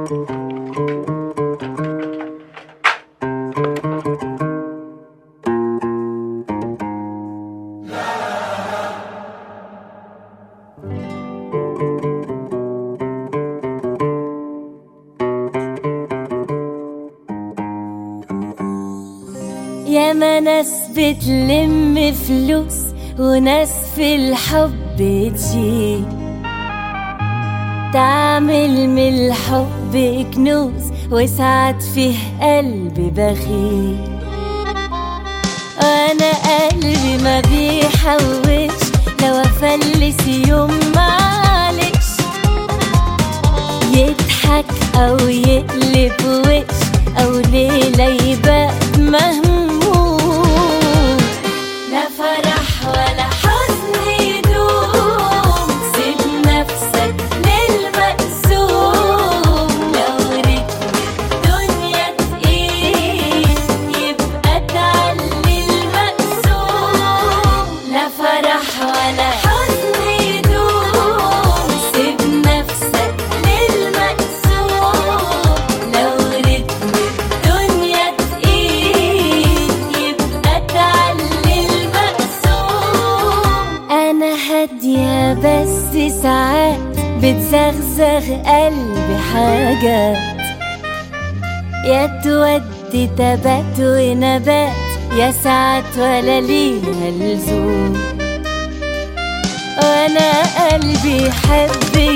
ياما ناس بتلم فلوس وناس في الحب تشيل، تعمل من الحب كنوز وساعات فيه قلبي بخيل. وانا قلبي ما بيحوش لو افلس يوم معلش، يضحك او يقلب وش او ليلة يبقى مهموم، لا فرح ولا حزن يدوم، سيب نفسك للمقسوم، لو رتم الدنيا تقيل يبقى تعلي المقسوم، لا فرح ولا حزن يدوم، سيب نفسك للمقسوم، لو رتم الدنيا تقيل يبقى تعلي المقسوم. أنا هادية بس ساعات بتزغزغ قلبي حاجات، يا تودي تبات ونبات يا ساعات ولا ليها لزوم، وانا قلبي يحب